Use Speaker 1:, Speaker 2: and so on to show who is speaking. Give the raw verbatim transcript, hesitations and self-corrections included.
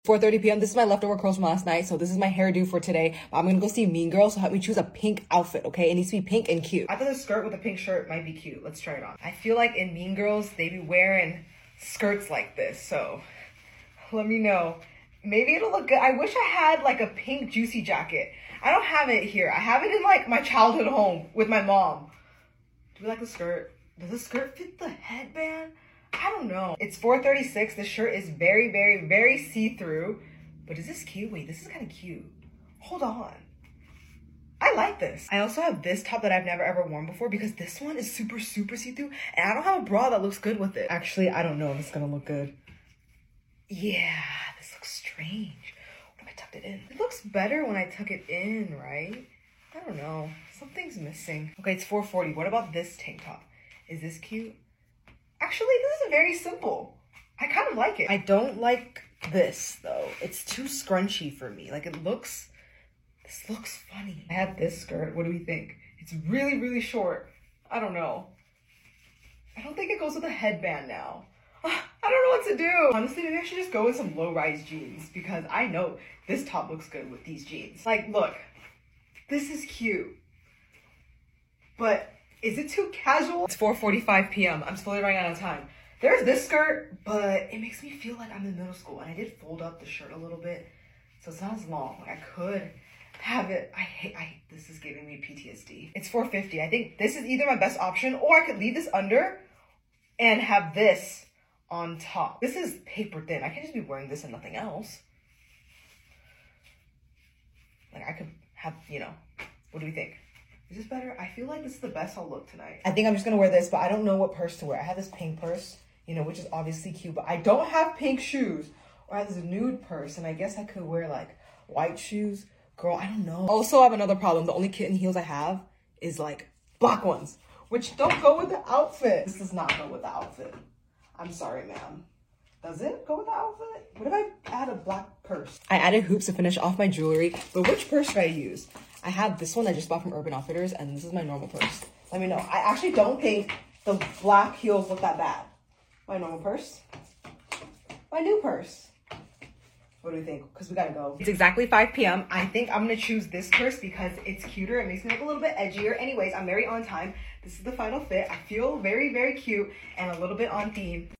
Speaker 1: four thirty p m This is my leftover curls from last night, so this is my hairdo for today. I'm gonna go see Mean Girls, so help me choose a pink outfit, okay? It needs to be pink and cute. I thought the skirt with a pink shirt might be cute. Let's try it on. I feel like in Mean Girls, they be wearing skirts like this, so let me know. Maybe it'll look good. I wish I had like a pink juicy jacket. I don't have it here. I have it in like my childhood home with my mom. Do we like the skirt? Does the skirt fit the headband? I don't know. It's four thirty-six. This shirt is very, very, very see-through. But is this cute? Wait, this is kind of cute. Hold on. I like this. I also have this top that I've never ever worn before because this one is super, super see-through. And I don't have a bra that looks good with it. Actually, I don't know if it's gonna look good. Yeah, this looks strange. What if I tucked it in? It looks better when I tuck it in, right? I don't know. Something's missing. Okay, it's four forty. What about this tank top? Is this cute? Actually, this is very simple. I kind of like it. I don't like this, though. It's too scrunchy for me. Like, it looks... This looks funny. I have this skirt. What do we think? It's really, really short. I don't know. I don't think it goes with a headband now. I don't know what to do. Honestly, maybe I should just go with some low-rise jeans because I know this top looks good with these jeans. Like, look. This is cute. But... is it too casual? It's four forty-five p m I'm slowly running out of time. There's this skirt, but it makes me feel like I'm in middle school. And I did fold up the shirt a little bit, so it's not as long. Like, I could have it. I hate, I, this is giving me P T S D. It's four fifty. I think this is either my best option, or I could leave this under and have this on top. This is paper thin. I can't just be wearing this and nothing else. Like, I could have, you know, what do we think? Is this better? I feel like this is the best I'll look tonight. I think I'm just gonna wear this, but I don't know what purse to wear. I have this pink purse, you know, which is obviously cute, but I don't have pink shoes. Or I have this nude purse, and I guess I could wear like white shoes. Girl, I don't know. Also, I have another problem. The only kitten heels I have is like black ones, which don't go with the outfit. This does not go with the outfit. I'm sorry, ma'am. Does it go with the outfit? What if I add a black purse? I added hoops to finish off my jewelry, but which purse should I use? I have this one I just bought from Urban Outfitters, and this is my normal purse. Let me know. I actually don't think the black heels look that bad. My normal purse. My new purse. What do we think? Because we gotta go. It's exactly five p m I think I'm gonna choose this purse because it's cuter. It makes me look a little bit edgier. Anyways, I'm very on time. This is the final fit. I feel very, very cute and a little bit on theme.